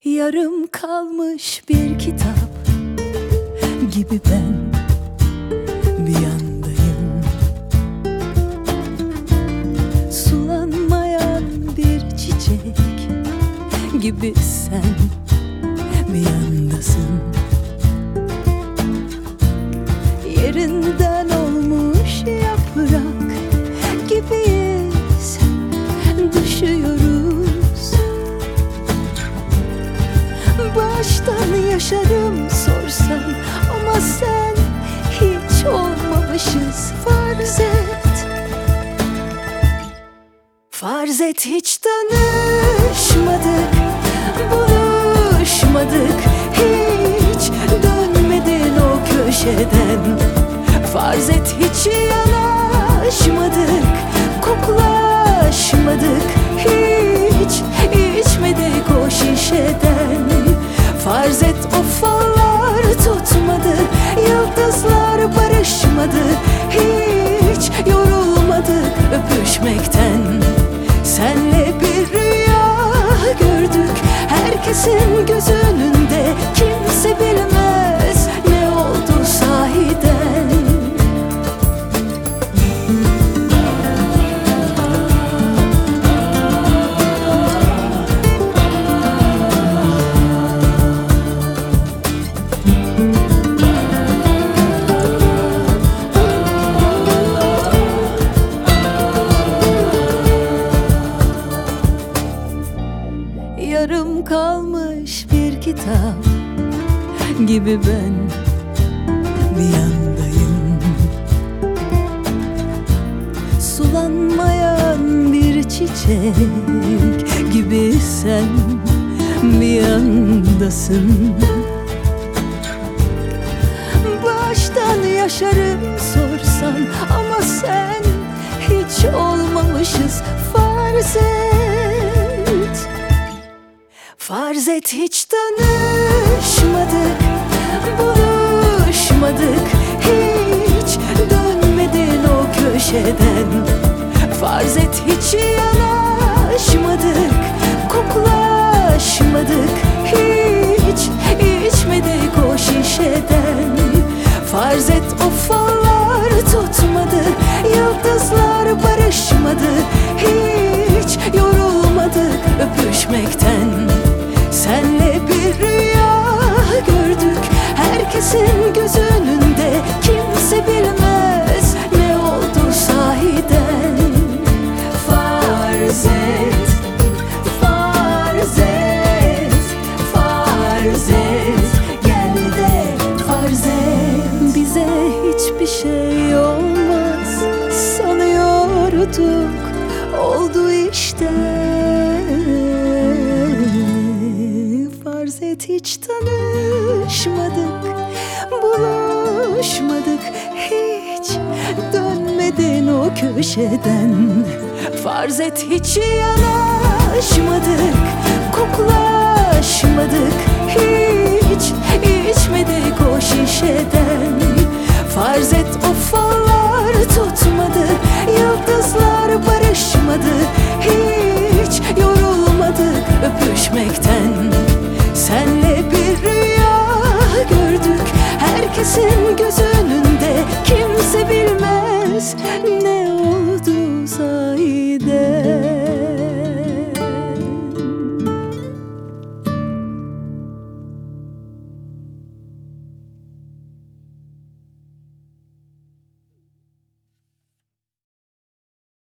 Yarım kalmış bir kitap gibi ben bir yandayım. Sulanmayan bir çiçek gibi sen bir yandasın. Yerinden olmuş yaprak gibiyiz, düşüyoruz. Baştan yaşarım sorsan ama sen hiç olmamışız. Farz et, farz et hiç tanışmadık, buluşmadık, hiç dönmedin o köşeden. Farz et hiç yanaşmadık, koklaşmadık, hiç içmedik o şişeden. Farz et o fallar tutmadı, yıldızlar barışmadı, hiç yorulmadık öpüşmekten. Senle bir rüya gördük, herkesin göz önünde, kimse bilmez ne oldu sahiden. Yarım kalmış bir kitap gibi ben bir yandayım. Sulanmayan bir çiçek gibi sen bir yandasın. Baştan yaşarım sorsan ama sen hiç olmamışız. Farz et, farz et hiç tanışmadık, buluşmadık, hiç dönmedin o köşeden. Farz et hiç yanaşmadık, koklaşmadık, hiç içmedik o şişeden. Farz et o fallar tutmadı, yıldızlar barışmadı, hiç yorulmadık öpüşmekten. Senle bir rüya gördük, herkesin göz önünde, kimse bilmez ne oldu sahiden. Farz et, farz et, farz et, gel de farz et. Bize hiçbir şey olmaz sanıyorduk, oldu işte. Farz et hiç tanışmadık, buluşmadık, hiç dönmedin o köşeden. Farz et hiç yanaşmadık, koklaşmadık, hiç içmedik o şişeden. Farz et o fallar tutmadı, yıldızlar barışmadı, hiç yorulmadık öpüşmekten. Senle bir rüya gördük, herkesin